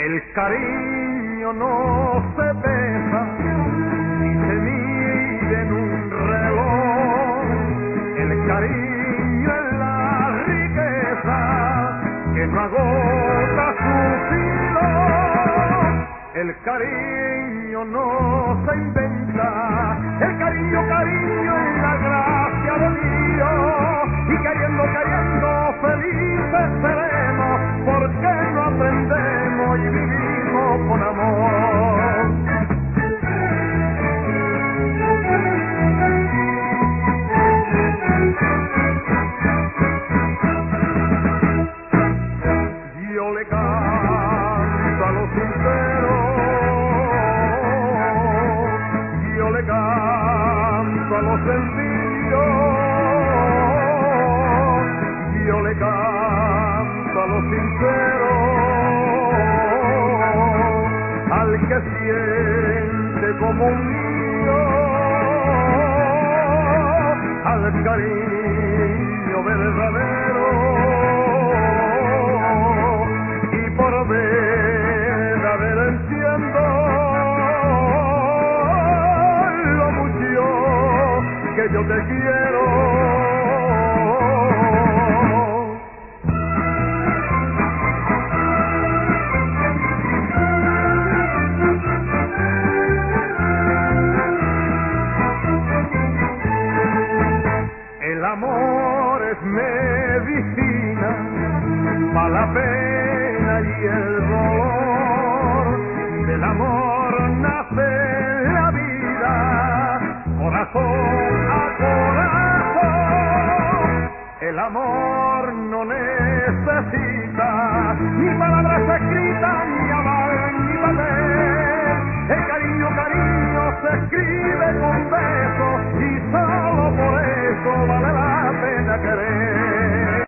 El cariño no se pesa ni se mide en un reloj. El cariño es la riqueza que no agota su filo. El cariño no se inventa. El cariño, cariño es la gracia de Dios. Y queriendo, queriendo, felices seremos, porque no aprendemos y vivimos con amor. Yo le canto a los sinceros, yo le canto a los sencillos, yo le canto a los sinceros, al que siente como un niño, al cariño verdadero, y por verdadero entiendo lo mucho que yo te quiero. El amor es medicina para la pena y el dolor. Del amor nace la vida, corazón a corazón. El amor no necesita ni palabras escritas, ni aval, ni papel. El cariño, cariño se escribe con besos, y solo por eso